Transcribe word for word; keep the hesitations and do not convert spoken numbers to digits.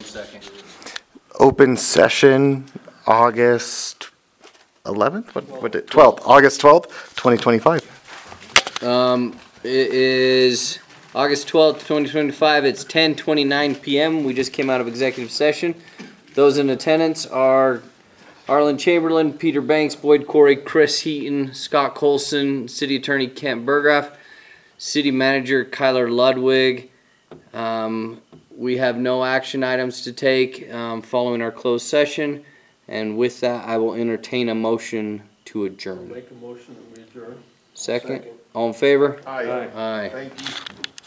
second. Open session, August eleventh? What, what did, twelfth, August twelfth, twenty twenty-five. Um, it is August twelfth, twenty twenty-five. It's ten twenty-nine p.m. We just came out of executive session. Those in attendance are Arlen Chamberlain, Peter Banks, Boyd Corey, Chris Heaton, Scott Colson, City Attorney Kent Burgraff, City Manager Kyler Ludwig. Um, we have no action items to take um, following our closed session. And with that, I will entertain a motion to adjourn. Make a motion that we adjourn. Second? Second. All in favor? Aye. Aye. Thank you.